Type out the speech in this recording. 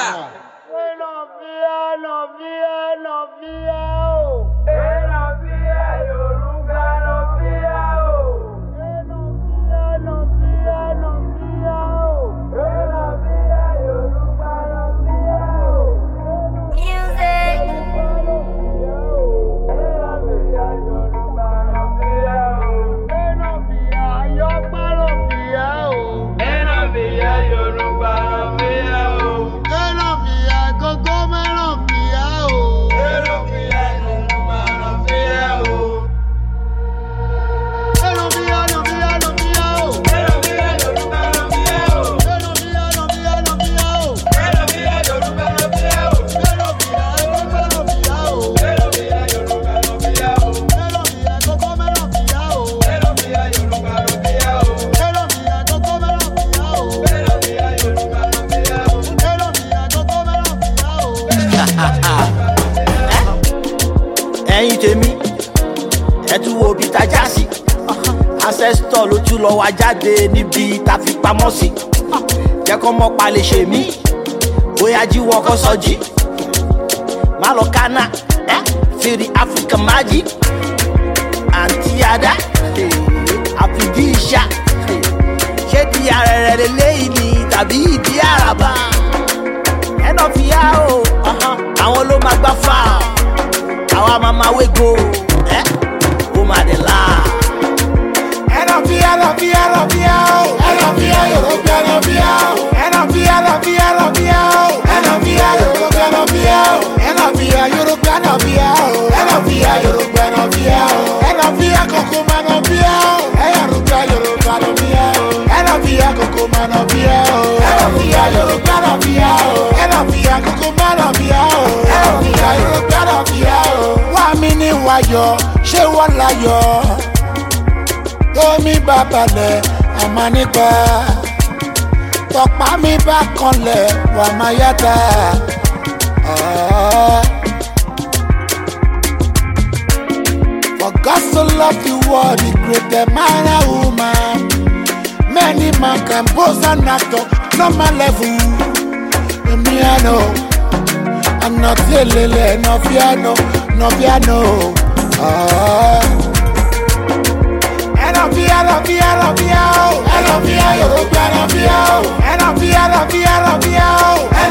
ẹ̀yin tèmi ẹ tún wo bí tajà sí ancestor ló tún lọ wá jáde níbi tá fi pamọ́ sí jẹ́ kó mọ́ pa lè ṣe mí bóyá jíwọ́ kó sọjí má lọ kánà fìrí African magic àǹtí adá àfìdí ìṣá ṣé di arẹrẹ lélẹ́yìn ni tàbí ìdí àràbà ẹnà fìyà o àwọn ló máa gbá fà àwa máa máa wégo ó máa dé la. ẹnà fìyà o ẹnà fìyà Yorùbá ẹnà fìyà o ẹnà fìyà o ẹnà fìyà Yorùbá ẹnà fìyà o ẹnà fìyà Yorùbá ẹnà fìyà o ẹnà fìyà Yorùbá ẹnà fìyà o ẹnà fìyà kókó máa nà fìyà o ẹnà Yorùbá ẹnà fìyà o ẹnà fìyà kókó máa nà fìyà o ẹnà fìyà Yorùbá ẹnà fìyà o ẹnà fìyà kókó máa nà fìyà o ẹnà fìyà Yorùbá ẹnà fìyà o. wá mi ní wáyọ̀ ṣé wọ́n láyọ̀ tómi bá balẹ̀ àmà nípa tọ̀pá mi bá kanlẹ̀ wà má yàtà. For God so love the world, He created man and woman. Many man can pose an actor, normal level. Me I know, I'm not lele, no piano, no piano. ẹnà fìyà Yorùbá ẹnà fìyà o ẹnà fìyà